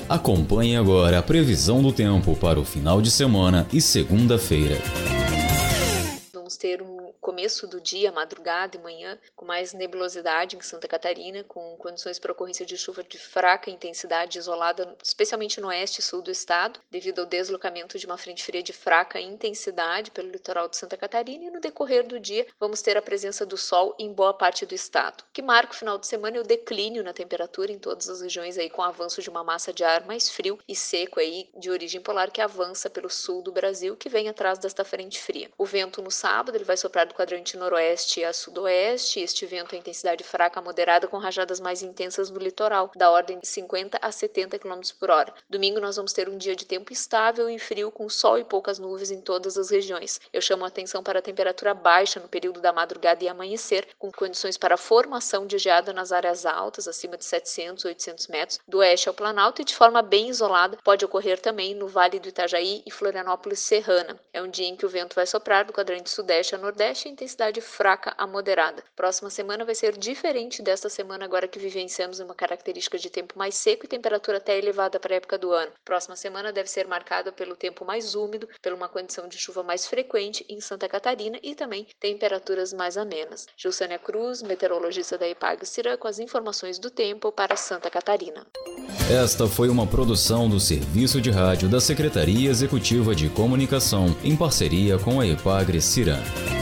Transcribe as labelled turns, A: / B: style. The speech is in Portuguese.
A: Acompanhe agora a previsão do tempo para o final de semana e segunda-feira.
B: Vamos ter um começo do dia, madrugada e manhã, com mais nebulosidade em Santa Catarina, com condições para ocorrência de chuva de fraca intensidade isolada, especialmente no oeste e sul do estado, devido ao deslocamento de uma frente fria de fraca intensidade pelo litoral de Santa Catarina, e no decorrer do dia vamos ter a presença do sol em boa parte do estado, que marca o final de semana e o declínio na temperatura em todas as regiões, aí com o avanço de uma massa de ar mais frio e seco aí de origem polar que avança pelo sul do Brasil, que vem atrás desta frente fria. O vento no sábado ele vai soprar do quadrante noroeste a sudoeste. Este vento é intensidade fraca a moderada, com rajadas mais intensas no litoral, da ordem de 50 a 70 km por hora. Domingo nós vamos ter um dia de tempo estável e frio, com sol e poucas nuvens em todas as regiões. Eu chamo a atenção para a temperatura baixa no período da madrugada e amanhecer, com condições para a formação de geada nas áreas altas, acima de 700, 800 metros, do oeste ao Planalto, e de forma bem isolada pode ocorrer também no Vale do Itajaí e Florianópolis Serrana. É um dia em que o vento vai soprar do quadrante sudeste a nordeste, intensidade fraca a moderada. Próxima semana vai ser diferente desta semana agora que vivenciamos uma característica de tempo mais seco e temperatura até elevada para a época do ano. Próxima semana deve ser marcada pelo tempo mais úmido, por uma condição de chuva mais frequente em Santa Catarina e também temperaturas mais amenas. Gilsânia Cruz, meteorologista da Epagre-Ciran, com as informações do tempo para Santa Catarina.
A: Esta foi uma produção do Serviço de Rádio da Secretaria Executiva de Comunicação, em parceria com a Epagre-Ciran.